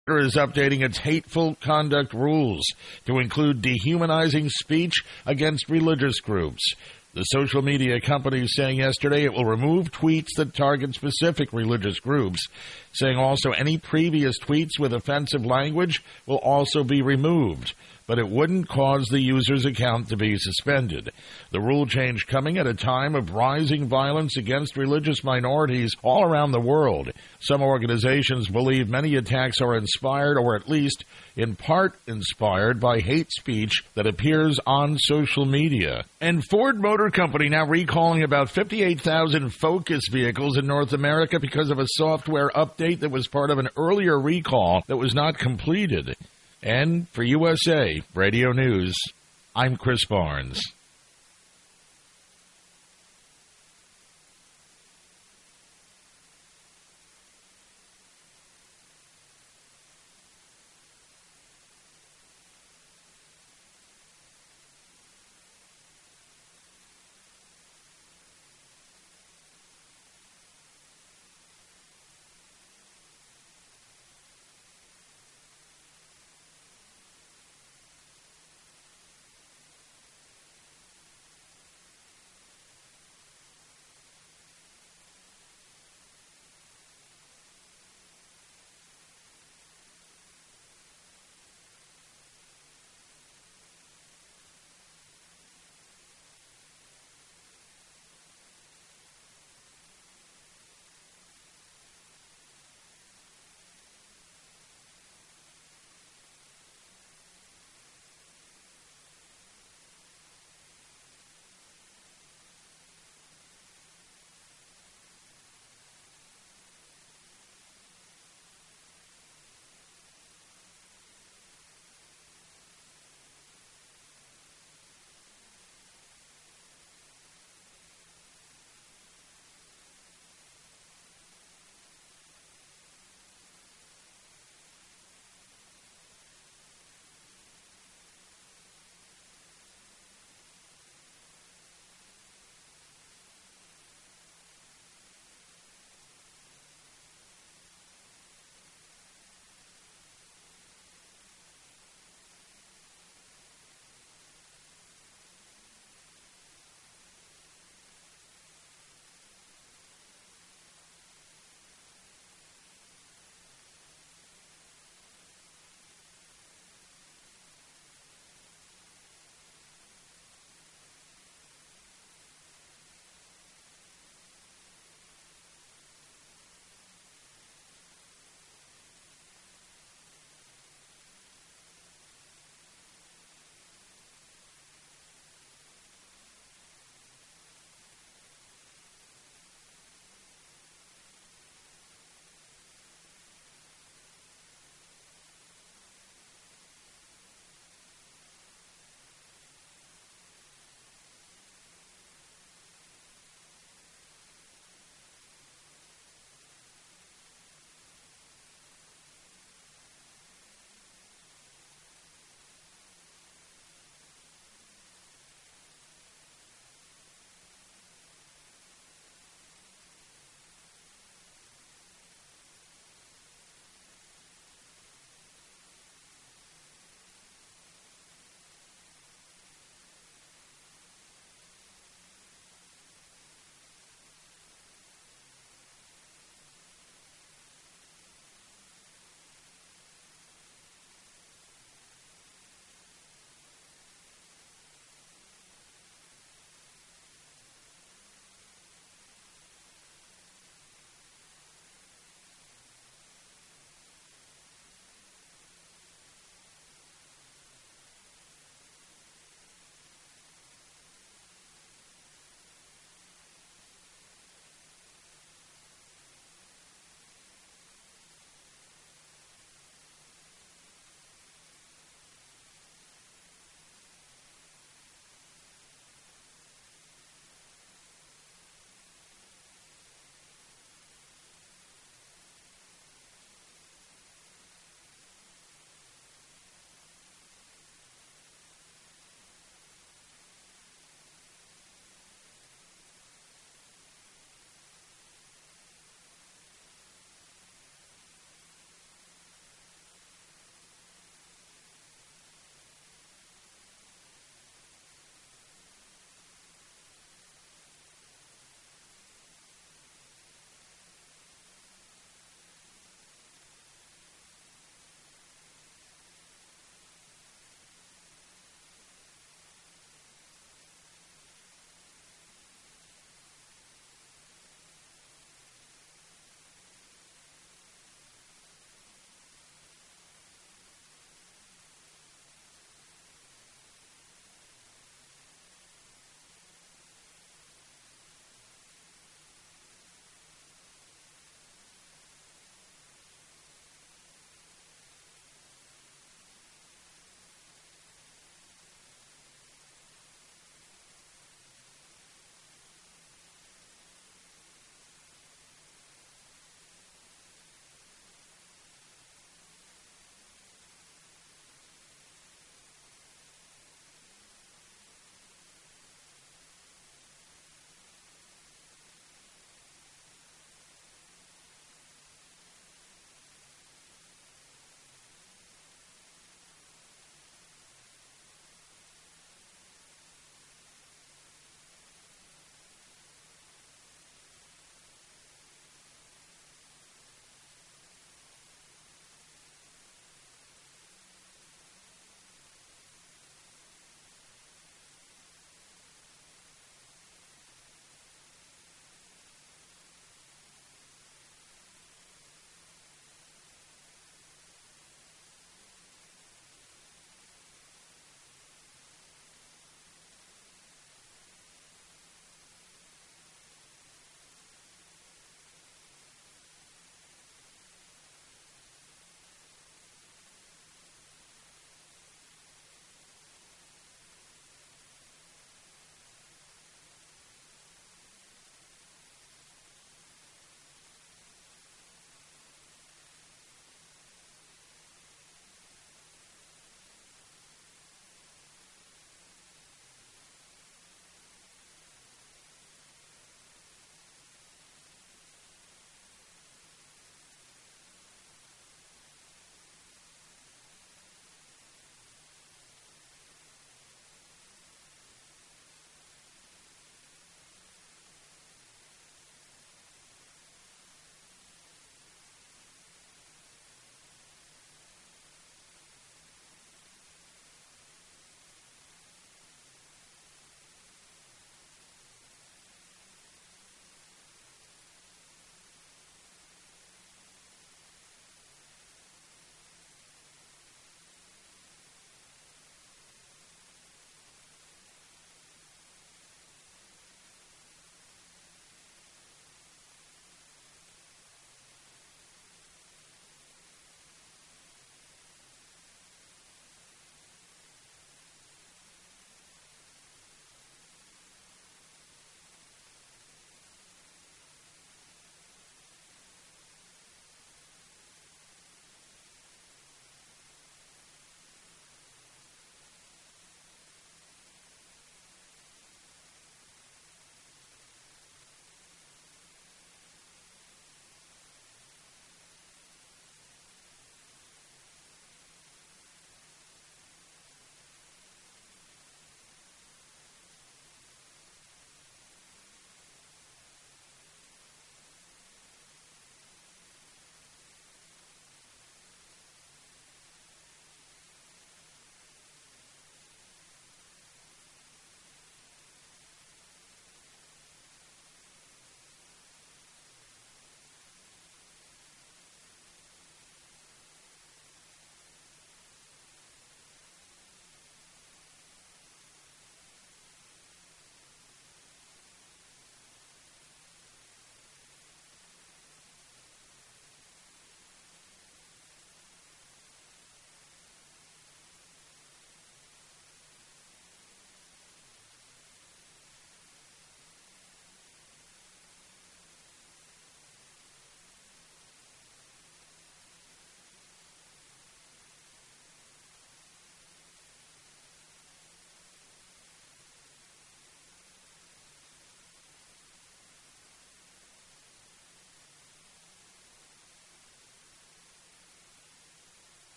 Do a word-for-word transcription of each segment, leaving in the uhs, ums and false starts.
Twitter is updating its hateful conduct rules to include dehumanizing speech against religious groups. The social media company is saying yesterday it will remove tweets that target specific religious groups, saying also any previous tweets with offensive language will also be removed, but it wouldn't cause the user's account to be suspended. The rule change coming at a time of rising violence against religious minorities all around the world. Some organizations believe many attacks are inspired, or at least in part inspired, by hate speech that appears on social media. And Ford Motor Company now recalling about fifty-eight thousand Focus vehicles in North America because of a software update that was part of an earlier recall that was not completed. And for U S A Radio News, I'm Chris Barnes.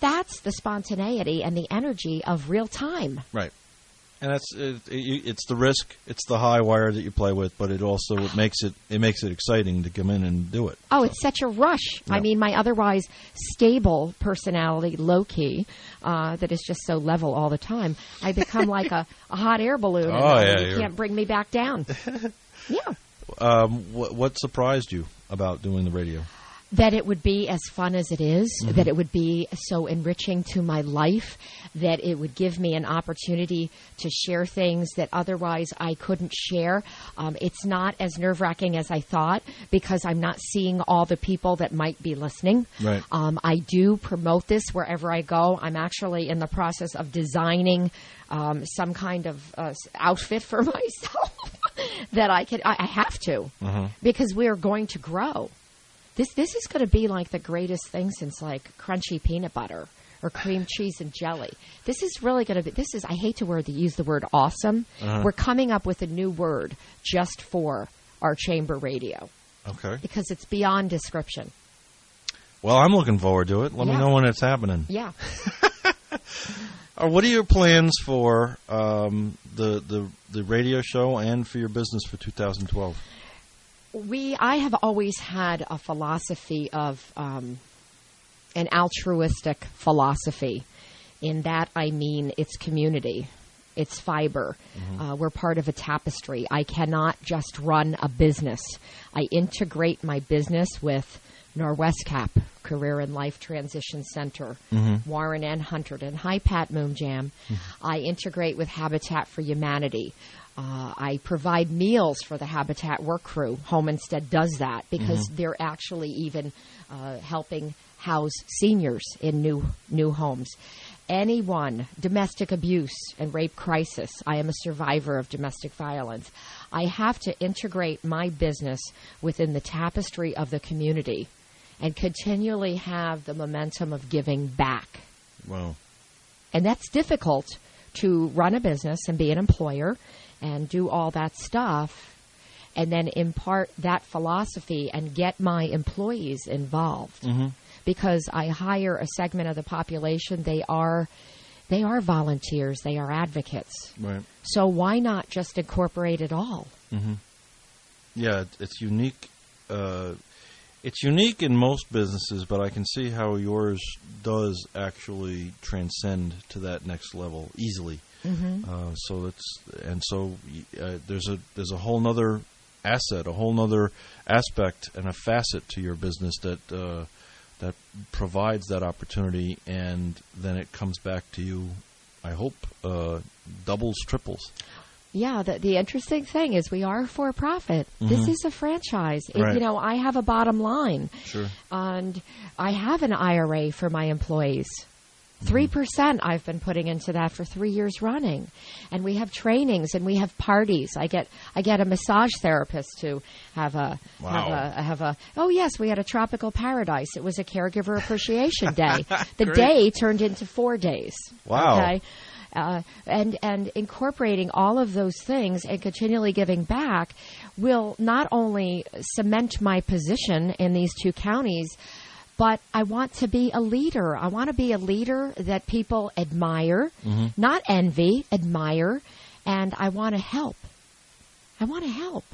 that's the spontaneity and the energy of real time. Right. And that's it, it, it's the risk, it's the high wire that you play with, but it also it makes it it makes it exciting to come in and do it. Oh, so. It's such a rush. Yeah. I mean, my otherwise stable personality, low key, uh, that is just so level all the time. I become like a, a hot air balloon. And oh, yeah, you you're... can't bring me back down. Yeah. Um, what, what surprised you about doing the radio? That it would be as fun as it is, mm-hmm. that it would be so enriching to my life, that it would give me an opportunity to share things that otherwise I couldn't share. Um, it's not as nerve-wracking as I thought because I'm not seeing all the people that might be listening. Right. Um, I do promote this wherever I go. I'm actually in the process of designing um, some kind of uh, outfit for myself that I can. I, I have to mm-hmm. because we are going to grow. This this is going to be like the greatest thing since like crunchy peanut butter or cream cheese and jelly. This is really going to be, this is, I hate to word, to use the word awesome. Uh-huh. We're coming up with a new word just for our chamber radio. Okay. Because it's beyond description. Well, I'm looking forward to it. Let yeah. me know when it's happening. Yeah. uh, what are your plans for um, the, the, the radio show and for your business for two thousand twelve? We, I have always had a philosophy of um, an altruistic philosophy. In that, I mean, it's community, it's fiber. Mm-hmm. Uh, we're part of a tapestry. I cannot just run a business. I integrate my business with Norwescap, Career and Life Transition Center, mm-hmm. Warren and Hunterdon, Hi Pat Moon Jam. Mm-hmm. I integrate with Habitat for Humanity. Uh, I provide meals for the Habitat work crew. Homestead does that because mm-hmm. they're actually even uh, helping house seniors in new new homes. Anyone, domestic abuse and rape crisis. I am a survivor of domestic violence. I have to integrate my business within the tapestry of the community and continually have the momentum of giving back. Wow. And that's difficult to run a business and be an employer and do all that stuff, and then impart that philosophy and get my employees involved. Mm-hmm. Because I hire a segment of the population, they are they are volunteers, they are advocates. Right. So why not just incorporate it all? Mm-hmm. Yeah, it's unique. Uh, it's unique in most businesses, but I can see how yours does actually transcend to that next level easily. Mm-hmm. Uh, so it's and so uh, there's a there's a whole nother asset, a whole nother aspect and a facet to your business that uh, that provides that opportunity, and then it comes back to you. I hope uh, doubles, triples. Yeah, the, the interesting thing is we are for profit. Mm-hmm. This is a franchise. It, right. You know, I have a bottom line, sure, and I have an I R A for my employees. Three percent I've been putting into that for three years running, and we have trainings and we have parties. I get I get a massage therapist to have a wow. have a have a. Oh yes, we had a tropical paradise. It was a caregiver appreciation day. The Great. day turned into four days. Wow. Okay. Uh, and and incorporating all of those things and continually giving back will not only cement my position in these two counties, but I want to be a leader. I want to be a leader that people admire, mm-hmm. not envy, admire, and I want to help. I want to help.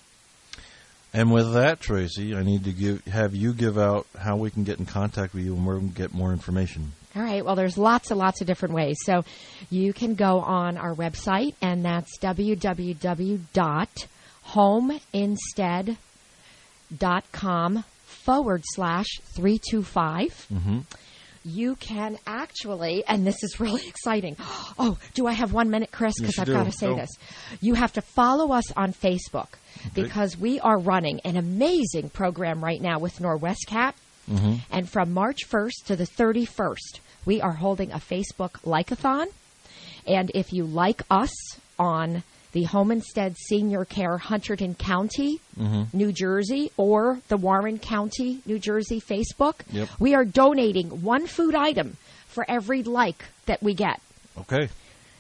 And with that, Tracy, I need to give, have you give out how we can get in contact with you and where we can get more information. All right. Well, there's lots and lots of different ways. So you can go on our website, and that's w w w dot homeinstead dot com forward slash three two five. Mm-hmm. You can actually, and this is really exciting. Oh, do I have one minute, Chris? Because yes, I've got to say Go. this. You have to follow us on Facebook okay. because we are running an amazing program right now with Norwescap. Mm-hmm. And from March first to the thirty-first, we are holding a Facebook like-a-thon. And if you like us on the Homestead Senior Care Hunterdon County, mm-hmm. New Jersey, or the Warren County, New Jersey Facebook, yep. we are donating one food item for every like that we get. Okay.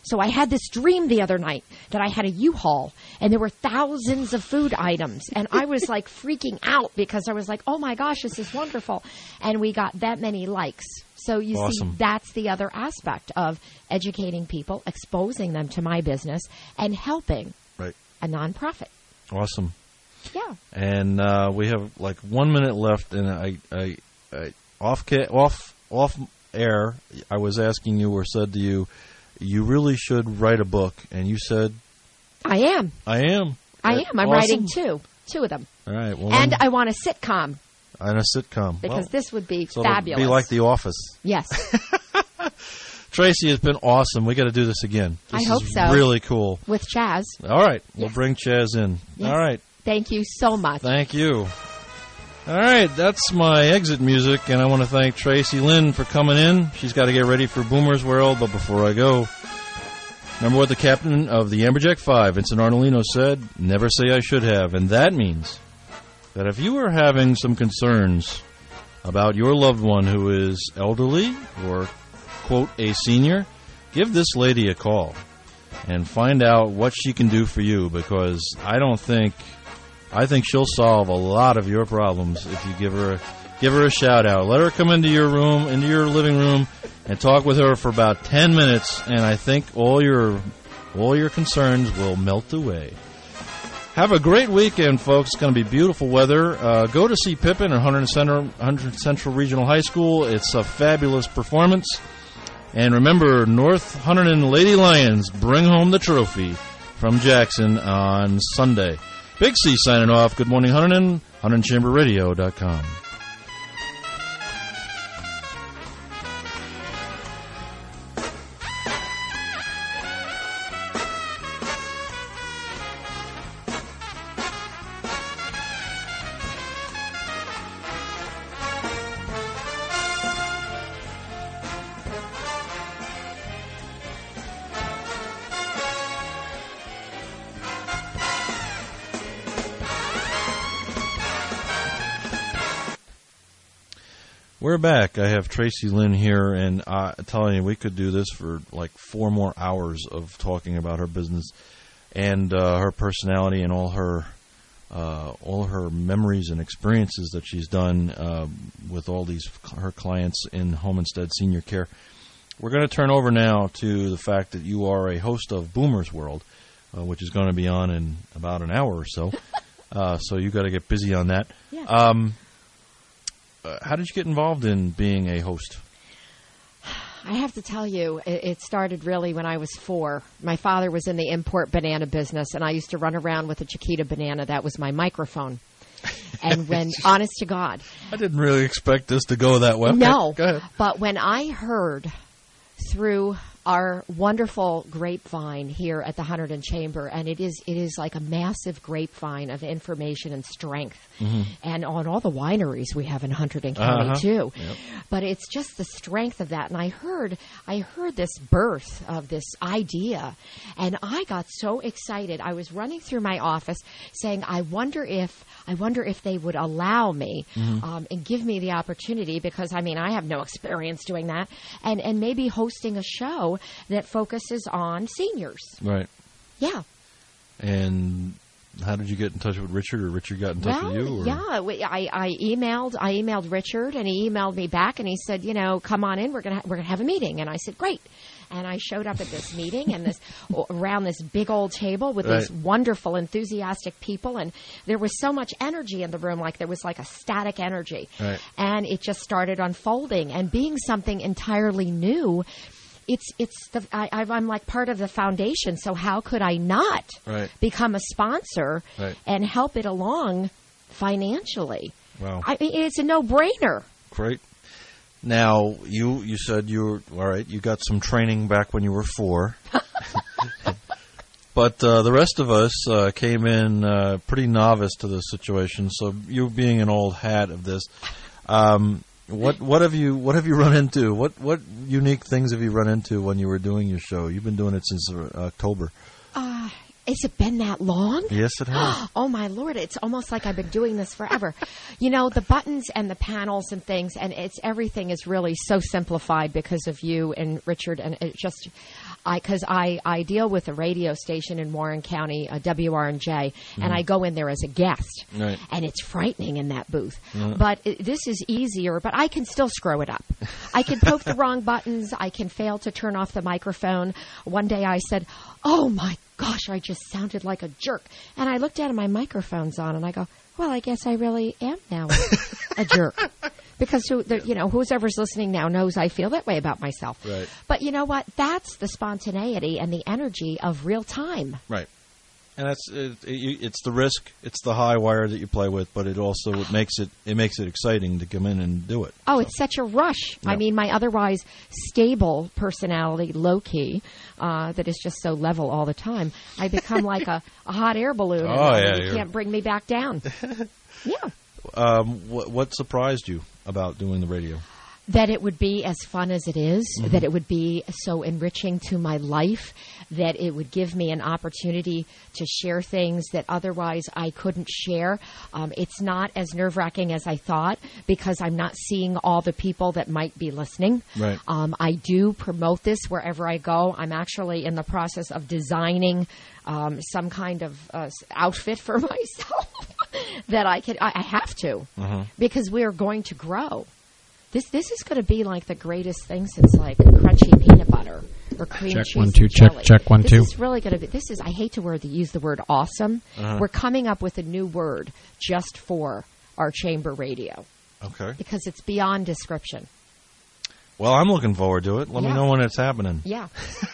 So I had this dream the other night that I had a U-Haul, and there were thousands of food items, and I was like freaking out because I was like, oh my gosh, this is wonderful. And we got that many likes. So you Awesome. see, that's the other aspect of educating people, exposing them to my business, and helping Right. a nonprofit. Awesome. Yeah. And uh, we have like one minute left, and I, I, I off ca- off off air, I was asking you or said to you, you really should write a book, and you said, I am. I am. I That's am. I'm awesome. writing two. Two of them. All right. Well, And then- I want a sitcom and a sitcom because Well, this would be so it'll fabulous. Be like The Office. Yes. Tracy, it's been awesome. We got to do this again. This I hope is so. Really cool. With Chaz. All right, we'll Yes. bring Chaz in. Yes. All right. Thank you so much. Thank you. All right, that's my exit music, and I want to thank Tracy Lynn for coming in. She's got to get ready for Boomer's World, but before I go, remember what the captain of the Amberjack five, Vincent Arnolino, said, never say I should have, and that means that if you are having some concerns about your loved one who is elderly or, quote, a senior, give this lady a call and find out what she can do for you, because I don't think... I think she'll solve a lot of your problems if you give her a, give her a shout out. Let her come into your room, into your living room, and talk with her for about ten minutes, and I think all your all your concerns will melt away. Have a great weekend, folks. It's going to be beautiful weather. Uh, go to see Pippin at one hundred Central, one hundred Central Regional High School. It's a fabulous performance. And remember, North Hunter and Lady Lions bring home the trophy from Jackson on Sunday. Big C signing off. Good morning, Huntington. Huntington Chamber Radio dot com. We're back. I have Tracy Lynn here, and uh, I'm telling you, we could do this for like four more hours of talking about her business and uh, her personality and all her uh, all her memories and experiences that she's done uh, with all these her clients in home instead senior care. We're going to turn over now to the fact that you are a host of Boomer's World, uh, which is going to be on in about an hour or so. uh, so you got to get busy on that. Yeah. Um, Uh, how did you get involved in being a host? I have to tell you, it, it started really when I was four. My father was in the import banana business, and I used to run around with a Chiquita banana. That was my microphone. And when, honest to God. I didn't really expect this to go that way. No. Go ahead. But when I heard through our wonderful grapevine here at the Hunterdon Chamber, and it is it is like a massive grapevine of information and strength, mm-hmm. and on all the wineries we have in Hunterdon County uh-huh. too. Yep. But it's just the strength of that, and I heard I heard this birth of this idea, and I got so excited. I was running through my office saying, "I wonder if I wonder if they would allow me mm-hmm. um, and give me the opportunity, because I mean I have no experience doing that, and and maybe hosting a show that focuses on seniors." Right. Yeah. And how did you get in touch with Richard, or Richard got in touch well, with you? Or? yeah, we- I, I emailed I emailed Richard, and he emailed me back, and he said, you know, come on in, we're gonna ha- we're gonna have a meeting, and I said, great. And I showed up at this meeting and this around this big old table with Right. these wonderful, enthusiastic people, and there was so much energy in the room, like there was like a static energy, Right. and it just started unfolding and being something entirely new. It's it's the I, I'm like part of the foundation, so how could I not Right. become a sponsor Right. and help it along financially? Wow. I mean, it's a no-brainer. Great. Now, you, you said you were, all right, you got some training back when you were four. But uh, the rest of us uh, came in uh, pretty novice to this situation. So you being an old hat of this, um, what what have you what have you run into? What what unique things have you run into when you were doing your show? You've been doing it since uh, October. Uh, has it been that long? Yes, it has. Oh, my Lord. It's almost like I've been doing this forever. You know, the buttons and the panels and things, and it's everything is really so simplified because of you and Richard. And it just, Because I, I, I deal with a radio station in Warren County, uh, W R N J, mm-hmm. and I go in there as a guest. Right. And it's frightening in that booth. Mm-hmm. But it, this is easier, but I can still screw it up. I can poke the wrong buttons. I can fail to turn off the microphone. One day I said, oh, my gosh, I just sounded like a jerk. And I looked at it, my microphone's on, and I go, well, I guess I really am now a jerk. Because, who, the, you know, whoever's listening now knows I feel that way about myself. Right. But you know what? That's the spontaneity and the energy of real time. Right. And that's it, it, it's the risk, it's the high wire that you play with, but it also it makes it it makes it exciting to come in and do it. Oh, so. It's such a rush. Yeah. I mean, my otherwise stable personality, low key, uh, that is just so level all the time. I become like a, a hot air balloon. Oh, and yeah, you you're... can't bring me back down. Yeah. Um, what, what surprised you about doing the radio? That it would be as fun as it is, mm-hmm. that it would be so enriching to my life, that it would give me an opportunity to share things that otherwise I couldn't share. Um, it's not as nerve-wracking as I thought because I'm not seeing all the people that might be listening. Right. Um, I do promote this wherever I go. I'm actually in the process of designing um, some kind of uh, outfit for myself that I could. I, I have to uh-huh. because we are going to grow. This this is going to be like the greatest thing since like crunchy peanut butter or cream check cheese one and two check jelly. check one this two. This is really going to be. This is. I hate to word, use the word awesome. Uh-huh. We're coming up with a new word just for our chamber radio. Okay. Because it's beyond description. Well, I'm looking forward to it. Let yeah. me know when it's happening. Yeah.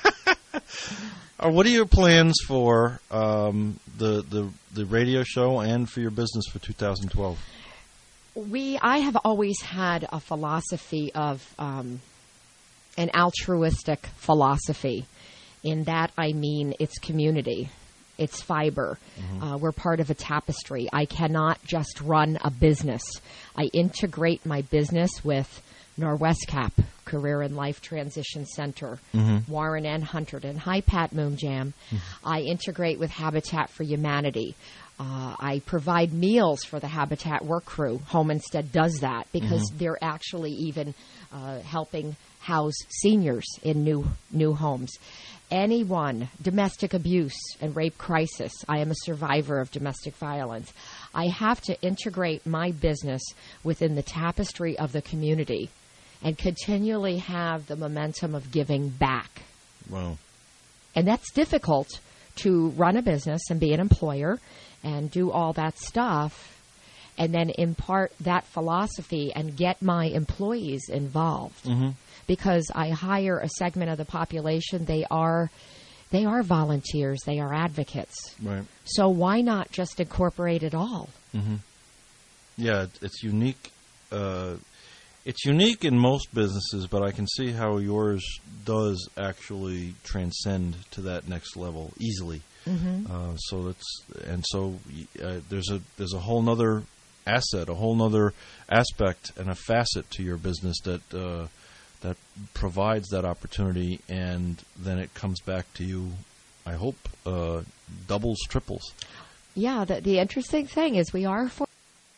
Uh, what are your plans for um, the, the the radio show and for your business for two thousand twelve? We, I have always had a philosophy of um, an altruistic philosophy. In that, I mean, it's community, it's fiber. Mm-hmm. Uh, we're part of a tapestry. I cannot just run a business. I integrate my business with Norwestcap, Career and Life Transition Center, mm-hmm. Warren and Hunterdon, Hi Pat Moon Jam. Mm-hmm. I integrate with Habitat for Humanity. Uh, I provide meals for the Habitat work crew. Home Instead does that because mm-hmm. they're actually even uh, helping house seniors in new new homes. Anyone, domestic abuse and rape crisis. I am a survivor of domestic violence. I have to integrate my business within the tapestry of the community and continually have the momentum of giving back. Wow. And that's difficult to run a business and be an employer and do all that stuff and then impart that philosophy and get my employees involved. Mm-hmm. Because I hire a segment of the population, they are they are volunteers, they are advocates. Right. So why not just incorporate it all? Mm-hmm. Yeah, it's unique. Uh, it's unique in most businesses, but I can see how yours does actually transcend to that next level easily. Mm-hmm. Uh, so it's and so uh, there's a there's a whole nother asset, a whole nother aspect and a facet to your business that uh, that provides that opportunity, and then it comes back to you. I hope uh, doubles, triples. Yeah, the, the interesting thing is we are for.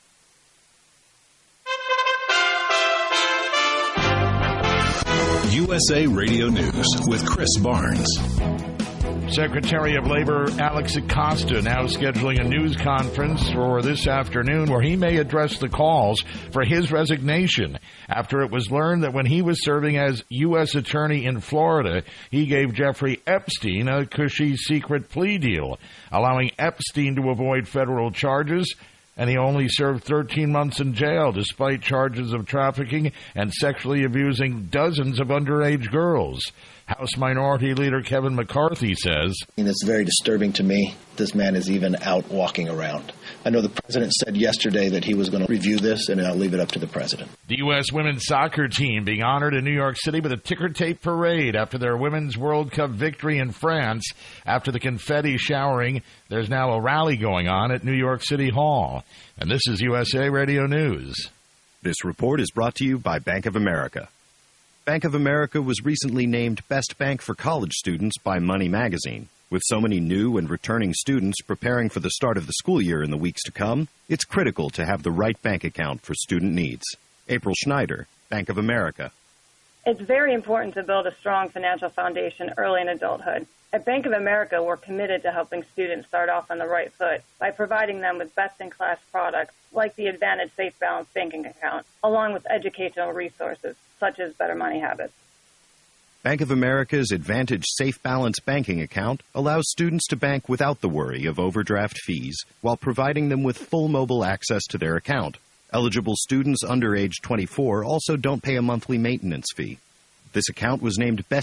U S A Radio News with Chris Barnes. Secretary of Labor Alex Acosta now scheduling a news conference for this afternoon where he may address the calls for his resignation after it was learned that when he was serving as U S attorney in Florida, he gave Jeffrey Epstein a cushy secret plea deal, allowing Epstein to avoid federal charges, and he only served thirteen months in jail despite charges of trafficking and sexually abusing dozens of underage girls. House Minority Leader Kevin McCarthy says, it's very disturbing to me this man is even out walking around. I know the president said yesterday that he was going to review this, and I'll leave it up to the president. The U S women's soccer team being honored in New York City with a ticker tape parade after their Women's World Cup victory in France. After the confetti showering, there's now a rally going on at New York City Hall. And this is U S A Radio News. This report is brought to you by Bank of America. Bank of America was recently named Best Bank for College Students by Money Magazine. With so many new and returning students preparing for the start of the school year in the weeks to come, it's critical to have the right bank account for student needs. April Schneider, Bank of America. It's very important to build a strong financial foundation early in adulthood. At Bank of America, we're committed to helping students start off on the right foot by providing them with best-in-class products like the Advantage Safe Balance Banking Account, along with educational resources such as Better Money Habits. Bank of America's Advantage Safe Balance Banking Account allows students to bank without the worry of overdraft fees while providing them with full mobile access to their account. Eligible students under age twenty-four also don't pay a monthly maintenance fee. This account was named Best